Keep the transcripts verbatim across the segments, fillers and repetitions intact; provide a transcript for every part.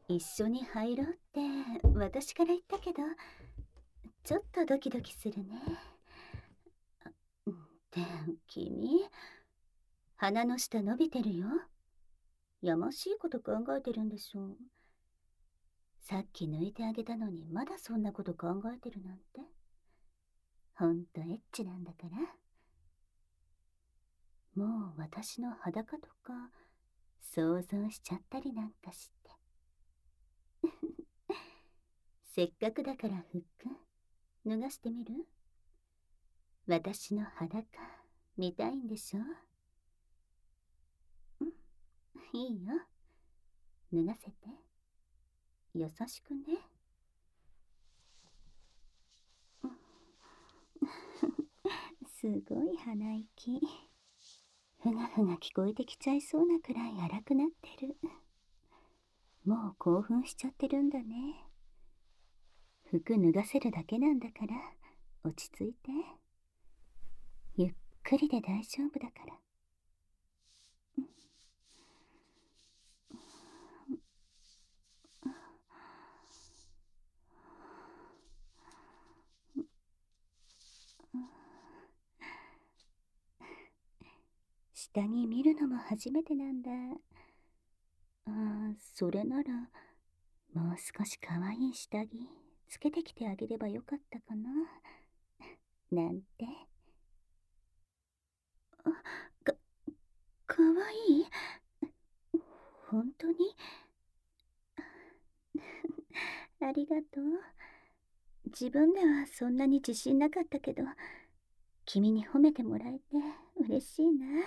一緒に入ろうって私から言ったけど、ちょっとドキドキするね。で、君、鼻の下伸びてるよ。やましいこと考えてるんでしょう。さっき抜いてあげたのにまだそんなこと考えてるなんて。ほんとエッチなんだから。もう私の裸とか想像しちゃったりなんかして。せっかくだから服脱がしてみる？私の裸見たいんでしょ？うん、いいよ。脱がせて。優しくね。すごい鼻息。ふがふが聞こえてきちゃいそうなくらい荒くなってる。もう興奮しちゃってるんだね。服脱がせるだけなんだから落ち着いて。ゆっくりで大丈夫だから。下着見るのも初めてなんだ。ああ、それならもう少し可愛い下着つけてきてあげればよかったかななんて。あ、か、かわいい。本当に？ありがとう。自分ではそんなに自信なかったけど、君に褒めてもらえて嬉しいな。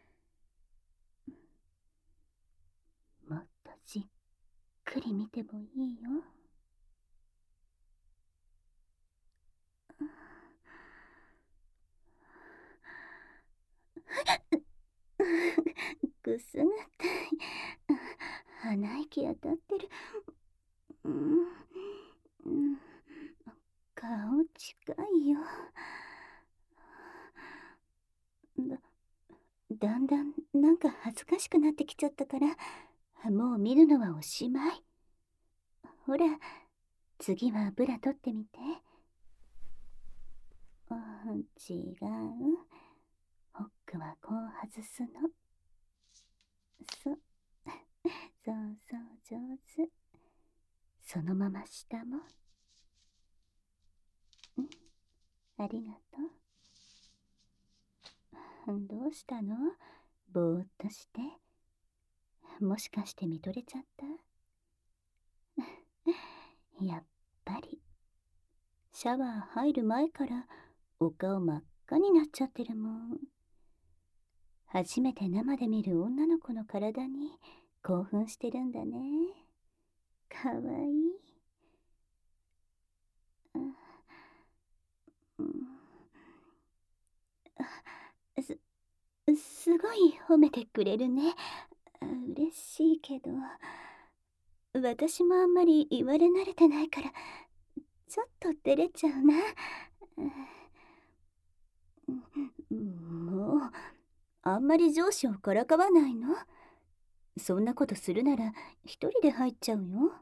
もっとじっくり見てもいいよ。くすぐったい。鼻息当たってる。うん、うん、顔近いよ。だ、だんだんなんか恥ずかしくなってきちゃったから、もう見るのはおしまい。ほら、次はブラ取ってみて。あ、違う。ホックはこう外すの。そ、そうそう、上手。そのまま下も。うん、ありがとう。どうしたの？ぼーっとして。もしかして見とれちゃった？やっぱり。シャワー入る前からお顔真っ赤になっちゃってるもん。初めて生で見る女の子の体に興奮してるんだね。かわいい。あ、うん、あ、す、すごい褒めてくれるね。嬉しいけど、私もあんまり言われ慣れてないから、ちょっと照れちゃうな。うん、もう、あんまり上司をからかわないの？そんなことするなら一人で入っちゃうよ。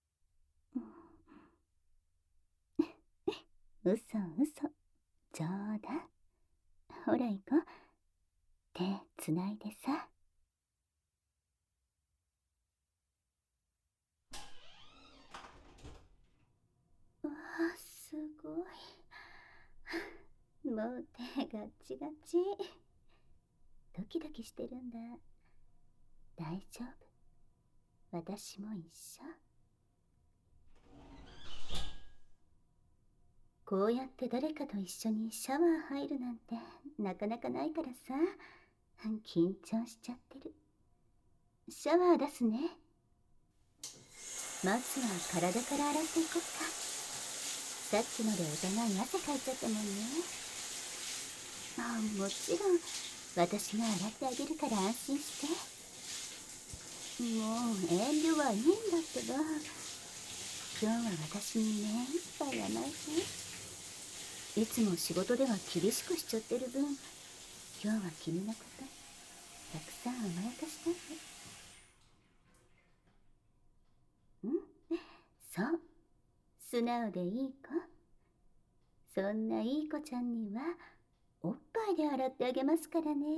嘘嘘、冗談。ほら行こう。手つないでさ。わあ、すごい。もう手ガッチガチ。ドキドキしてるんだ。大丈夫。私も一緒。こうやって誰かと一緒にシャワー入るなんてなかなかないからさ、緊張しちゃってる。シャワー出すね。まずは体から洗っていこっか。さっきのでお互い汗かいちゃったもんね。あ、もちろん私が洗ってあげるから安心して。もう遠慮はいいんだけど、今日は私に目いっぱい甘えて。いつも仕事では厳しくしちゃってる分、今日は君のことたくさん甘やかしたいの。うん、 そう、素直でいい子。そんないい子ちゃんにはおっぱいで洗ってあげますからね。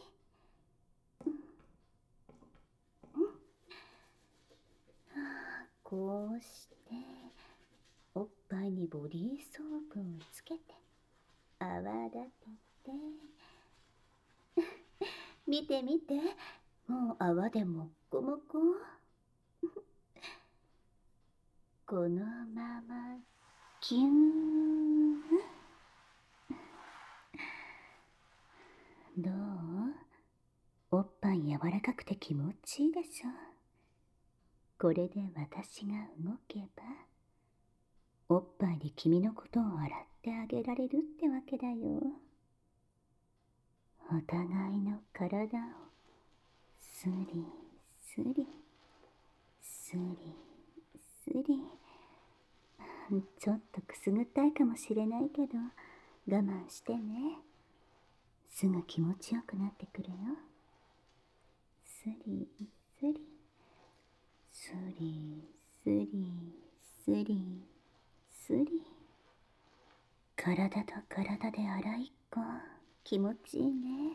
こうしておっぱいにボディーソープをつけて泡立てて見て見て、もう泡でもっこもこ。このままキューン。どう？おっぱい柔らかくて気持ちいいでしょ。これで私が動けばおっぱいで君のことを洗ってあげられるってわけだよ。お互いの体をスリスリスリスリ。ちょっとくすぐったいかもしれないけど我慢してね。すぐ気持ちよくなってくるよ。スリスリスリスリスリスリ。体と体で洗いっこ気持ちいいね。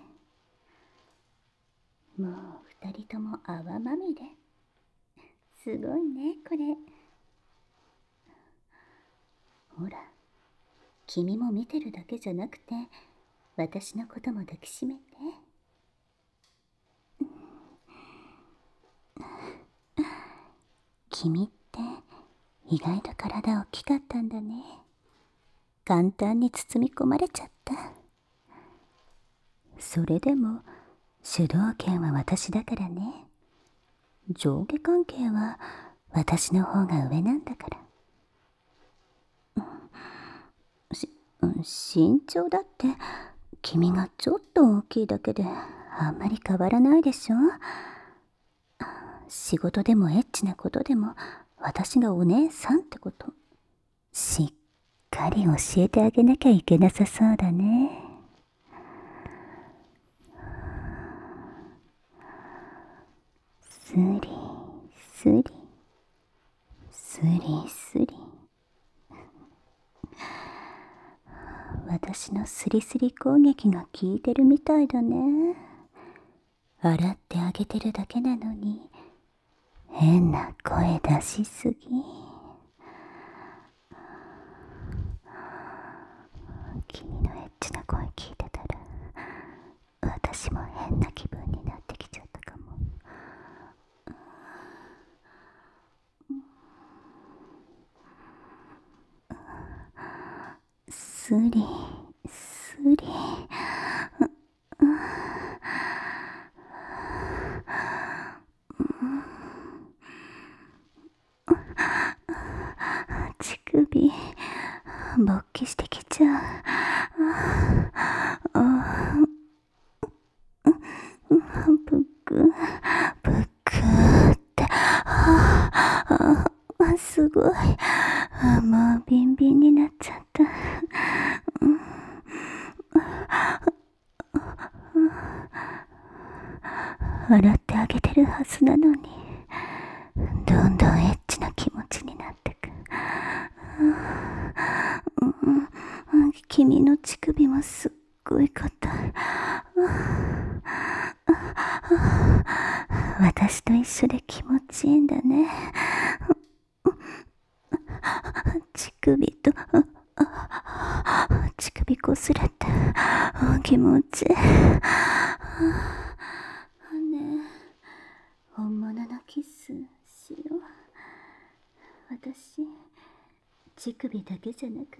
もう二人とも泡まみれ。すごいねこれ。ほら、君も見てるだけじゃなくて私のことも抱きしめて。君って意外と体大きかったんだね。簡単に包み込まれちゃった。それでも主導権は私だからね。上下関係は私の方が上なんだから。し身長だって君がちょっと大きいだけであんまり変わらないでしょ。仕事でもエッチなことでも私がお姉さんってことしっかり教えてあげなきゃいけなさそうだね。スリスリスリスリ。私のスリスリ攻撃が効いてるみたいだね。洗ってあげてるだけなのに変な声出しすぎ。君のエッチな声聞いてたら私も変な気分になってきちゃったかも。スリスリ。乳首勃起してきちゃう。ぷくぷくってすごい。もうビンビンになっちゃった。洗ってあげてるはずなのにどんどんエッチな気持ちになってく。君の乳首もすっごい硬い。私と一緒で気持ちいいんだね。乳首と乳首こすれて気持ちいい。ねえ、本物のキスしよう。私乳首だけじゃなくって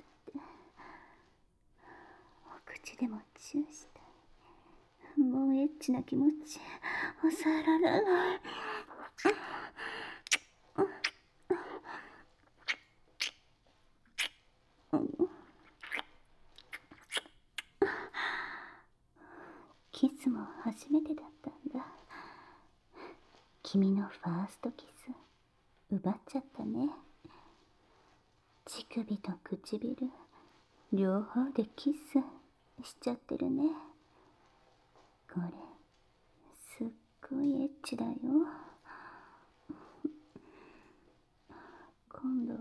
お口でもチューしたい。もうエッチな気持ち抑えられない。キスも初めてだったんだ。君のファーストキス奪っちゃったね。乳首と唇両方でキスしちゃってるね。これすっごいエッチだよ。今度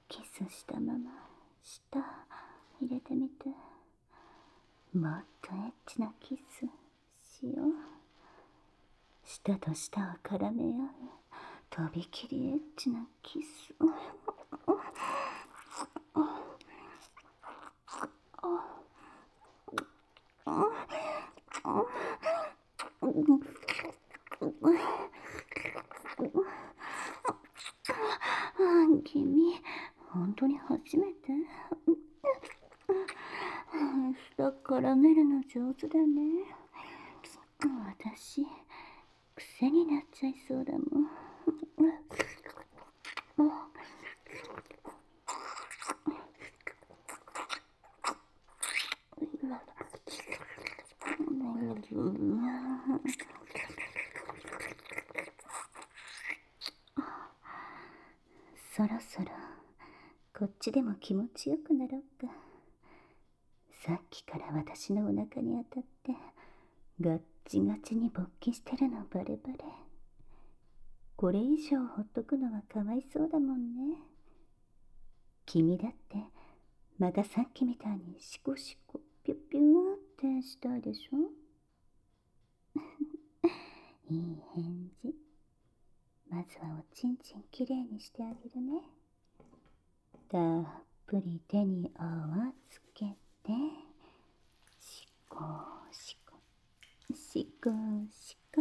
キスしたまま舌入れてみて。もっとエッチなキスしよう。舌と舌を絡め合うとびきりエッチなキス。君、本当に初めて？舌絡めるの上手だね。私、癖になっちゃいそうだもん。そろそろこっちでも気持ちよくなろうか。さっきから私のお腹に当たってガッチガチに勃起してるのバレバレ。これ以上ほっとくのはかわいそうだもんね。君だってまたさっきみたいにシコシコピュッピューってしたいでしょ。いい返事。まずはおちんちんきれいにしてあげるね。たっぷり手に泡つけて、シコシコシコシコ。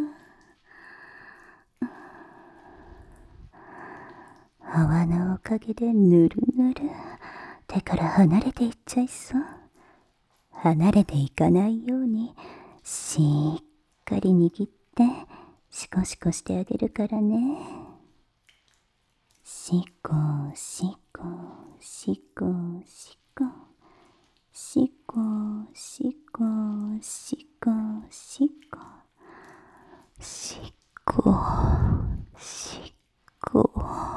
泡のおかげでぬるぬる、手から離れていっちゃいそう。離れていかないようにしっかり握ってシコシコしてあげるからね。シコシコシコシコシコシコシコシコシコシコ。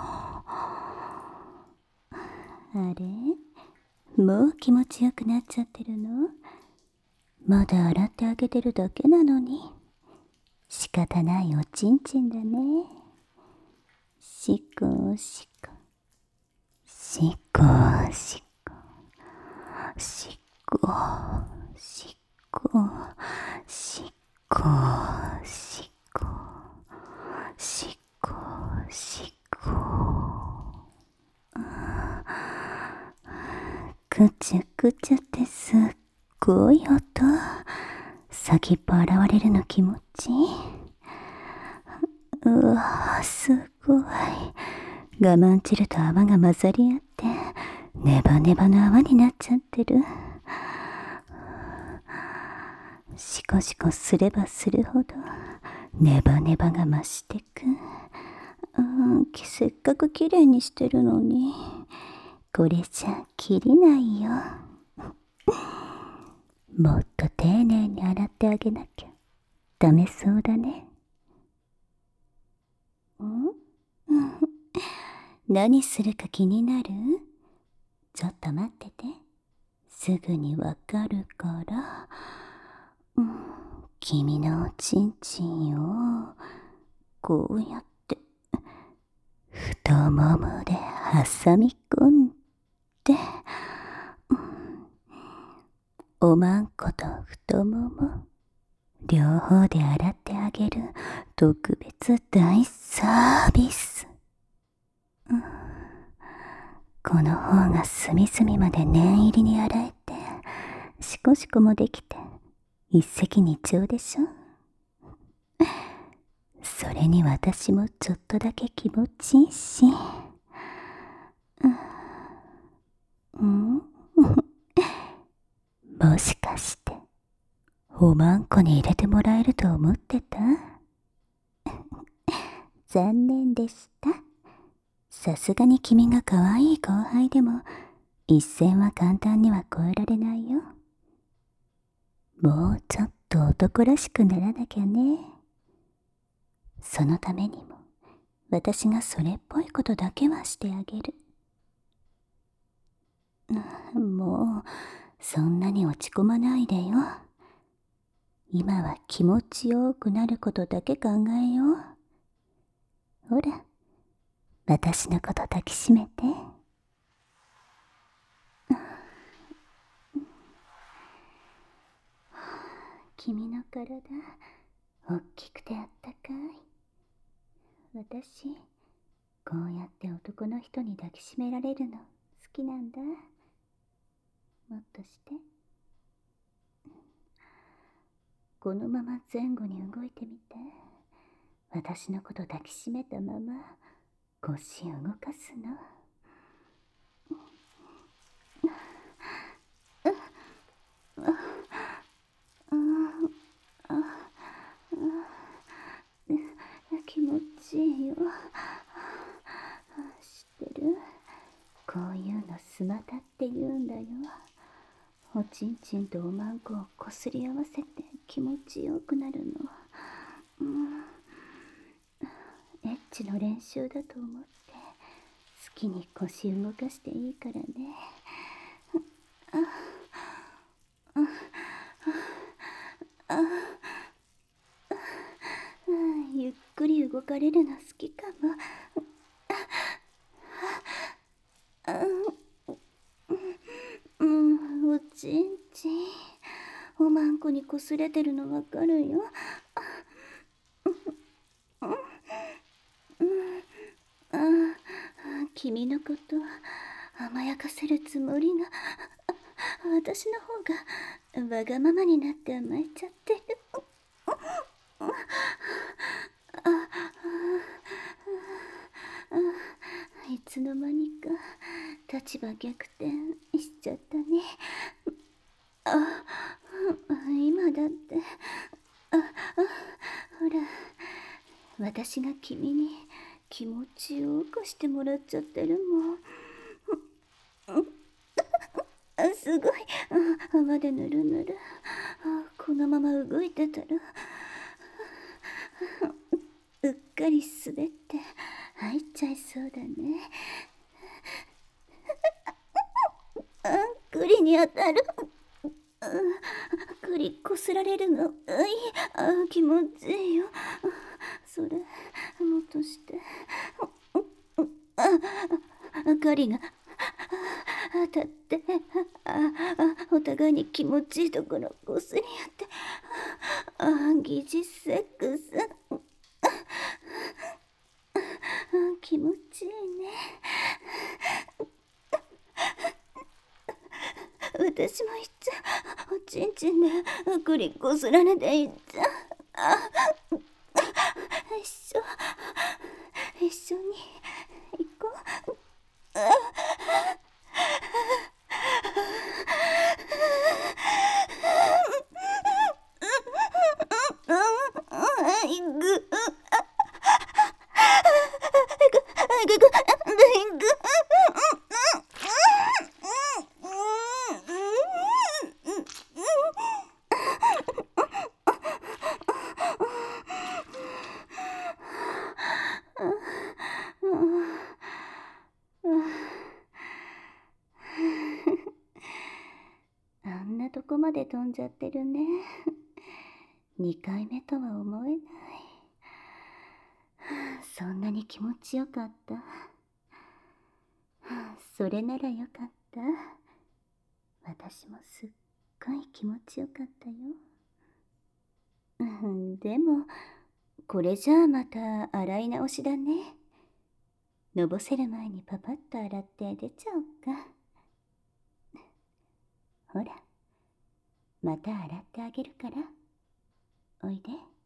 あれ、もう気持ちよくなっちゃってるの？まだ洗ってあげてるだけなのに。仕方ないおちんちんだね。シコシコシコシコシコシコシコシコシコシコ。くちゅくちゅってすっごい音。先っぽ現れるの気持ちいい。うわぁ、すごい。我慢汁と泡が混ざり合ってネバネバの泡になっちゃってる。シコシコすればするほどネバネバが増してく。うん、せっかくきれいにしてるのにこれじゃきりないよ。もっと丁寧に洗ってあげなきゃダメそうだね。ん？何するか気になる？ちょっと待ってて。すぐにわかるから。うん、君のおちんちんをこうやって太ももで挟み込んで、うん、おまんこと太もも両方で洗ってあげる特別大サービス。うん、この方が隅々まで念入りに洗えてシコシコもできて一石二鳥でしょ。それに私もちょっとだけ気持ちいいし。うん、もしかしておまんこに入れてもらえると思ってた？残念でした。さすがに君が可愛い後輩でも一線は簡単には越えられないよ。もうちょっと男らしくならなきゃね。そのためにも私がそれっぽいことだけはしてあげる。もうそんなに落ち込まないでよ。今は気持ちよくなることだけ考えよう。ほら、私のこと抱きしめて。 君の体、おっきくてあったかい。私、こうやって男の人に抱きしめられるの好きなんだ。もっとして。このまま前後に動いてみて。私のこと抱きしめたまま腰動かすの。気持ちいいよ。知ってる？こういうのスマタって言うんだよ。おちんちんとおまんこをこすり合わせて気持ちよくなるの。うん、エッチの練習だと思って好きに腰動かしていいからね。ゆっくり動かれるの好きかも。うん、おちんちんおまんこにこすれてるのわかるよ。君のこと甘やかせるつもりが私の方がわがままになって甘えちゃってる。いつの間にか立場逆転しちゃったね。あ、今だってああほら、私が君に気持ちよくしてもらっちゃってるもん。あ、すごい。泡でぬるぬる。このまま動いてたらうっかり滑って入っちゃいそうだね。あ、栗に当たる。栗こすられるの。うい、あ、気持ちいいよ。それもっとして。あ、栗が当たってああお互いに気持ちいいところこすり合ってあ疑似セックス気持ちいいね。私もいっちゃおちんちんで栗こすられていっちゃあ一緒一緒に行こう。ああんなとこまで飛んじゃってるね。にかいめとは思えない。そんなに気持ちよかった。それならよかった。私もすっごい気持ちよかったよ。うん、でもこれじゃあまた洗い直しだね。のぼせる前にパパッと洗って出ちゃおっか。ほら、また洗ってあげるからおいで。